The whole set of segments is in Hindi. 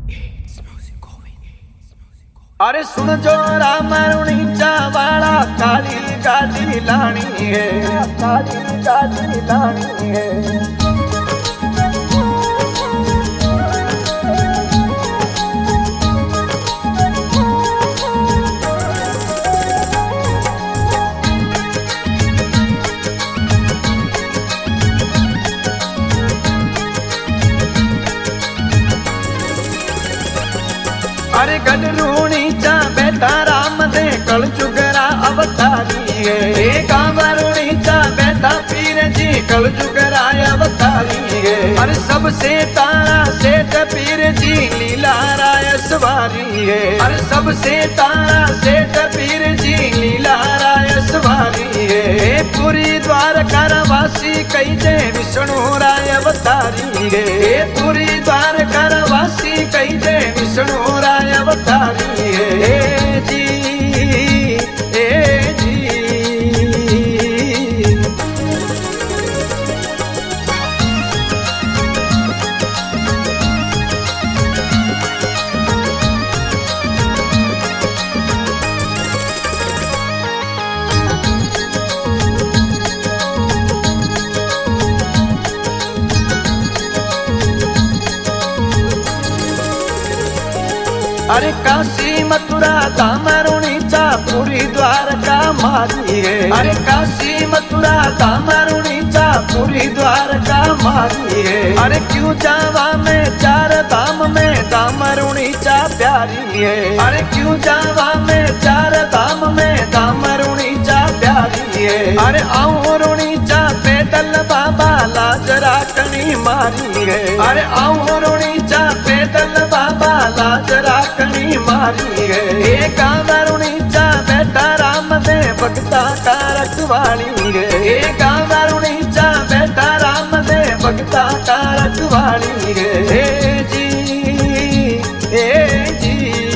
अरे सुन जो रामरुणीचा वाला काली गाड़ी लानी है, काली गाड़ी लानी है। अरे गडरूणीचा बेटा राम दे कल जुगरा अवतारी है, कांवरूणीचा बेटा पीर जी कल जुगरा अवतारी है। अरे सबसे तारा सेठ पीर जी लीला राय सवारी है, अरे सबसे तारा सेठ पीर जी लीला राय सवारी है। पूरी द्वारका वासी कही दे विष्णु राय अवतारी है, पूरी द्वारका वासी कही दे विष्णु राय अवतारी है जी, ए जी। अरे काशी मथुरा दामरुणीचा पूरी द्वारका मारी है, अरे काशी मथुरा दामरुणीचा पूरी द्वारका मारी है। अरे क्यों जावा में चार धाम में दामरुणीचा प्यारी है, अरे क्यों जावा में चार धाम में दामरुणीचा प्यारी है। अरे औरुणीचा पैदल बाबा लाज राखनी मारी है, अरे औरुणीचा पैदल बाबा लाज राखनी मारी है। एक कांवरूणीचा बेटा राम दे भक्ता का रखवाली है, एक कांवरूणीचा बेटा राम दे भक्ता का रखवाली है जी, ए जी।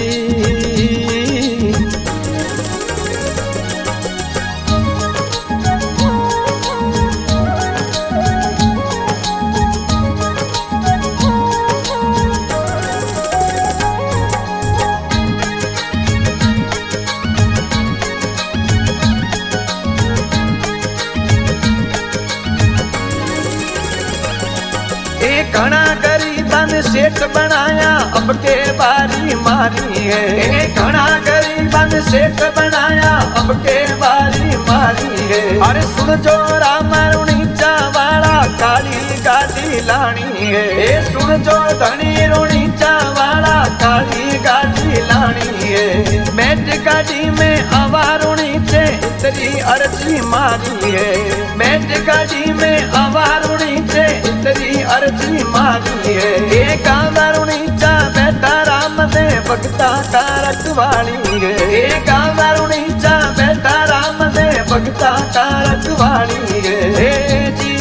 घना गरीबन सेठ बनाया अब के बारी मारी है, घना गरीबन सेठ बनाया अब के बारी मारी है। अरे सुन जो रामरुणीचा वाला काली गाड़ी लानी है, सुन जो धनी रुणीचा वाला काली गाड़ी लानी है। बैठ गाड़ी में अवारुणीचे इतनी अर्जी मारी है, बैठ गाड़ी में अवारुणीचे इतनी अर्जी मारी है। एक कांवरूणीचा बेटा राम दे भक्ता का रखवाली है, एक कांवरूणीचा बेटा राम दे भक्ता का रखवाली है जी,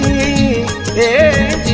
ए जी।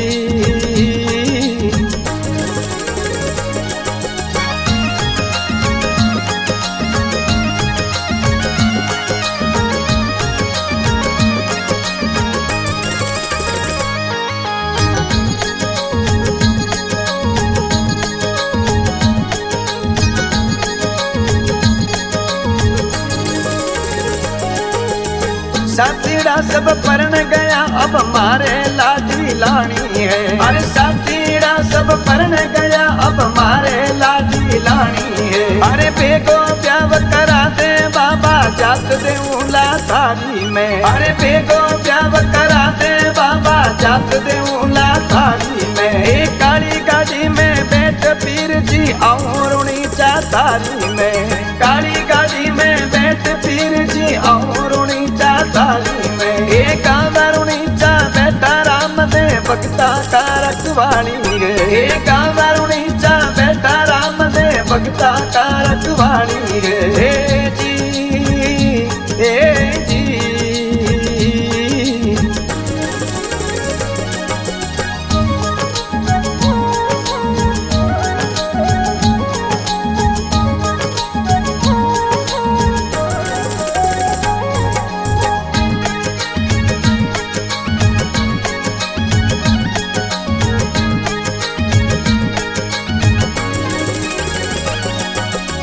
साथीड़ा सब परण गया अब मारे लाडी लानी है, अरे साथीड़ा सब परण गया अब मारे लाडी लानी है। अरे बेगो ब्याव करा दे बाबा जात दे उला थारी में, अरे बेगो ब्याव करा दे बाबा जात दे उला थारी में। एक काली गाड़ी में बैठ पीर जी औरुणीचा थारी में, काली गाड़ी में बैठ पीर जी औरुणीचा थारी में। एक कांवरूणीचा बेटा राम दे भक्ता का रखवाली है, एक कांवरूणीचा बेटा राम दे भक्ता का रखवाली है जी, ए जी।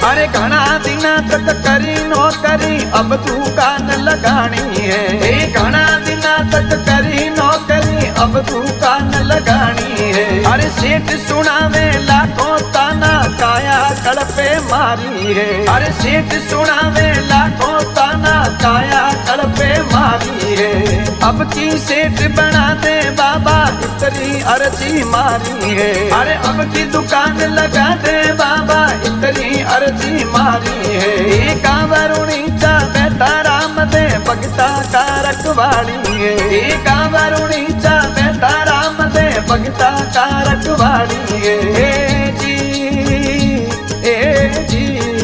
अरे घना दिना तक करी नौकरी अब दुकान लगानी है। घना दिना तक करी नौकरी अब दुकान लगानी है। अरे सेठ सुनावे लाखों ताना काया कड़पे मारी है। अरे सेठ सुनावे लाखों ताना काया कड़पे मारी है। अब की सेठ बना दे बाबा इतनी अर्जी मारी है। अरे अब की दुकान लगा दे बाबा इतनी अर्जी मारी है। कांवरुणीचा बेटा राम दे भगता का रखवाड़ी है। कांवरुणीचा बेटा राम दे भगता का रखवाड़ी है। जी ए जी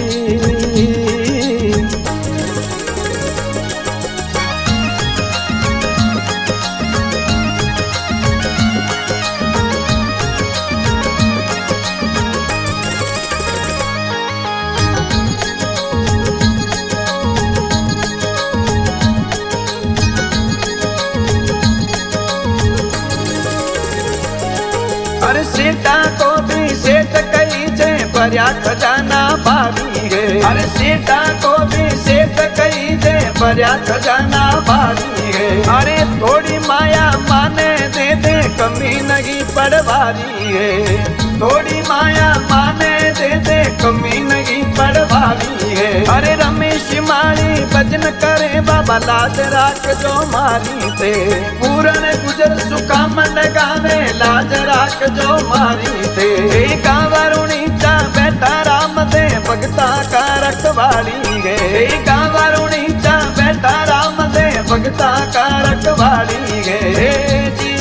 अरे सेठा को भी सेठ कही जे भरिया खजाना भारी है। अरे सेठा को भी सेठ कही जे भरिया खजाना भारी है। अरे थोड़ी माया माने दे दे कमी नहीं पड़वारी है। थोड़ी माया माने दे दे कमी नहीं पड़वारी है। अरे रमेश मारी भजन करे बाबा लाज राख जो मारी थे। पूरन गुजर सुखामन गावे लाज राख जो मारी थे। कांवरुणीचा बेटा राम दे भगता का रखवाड़ी है। कांवरुणीचा बेटा राम दे भगता का रखवाड़ी है। जी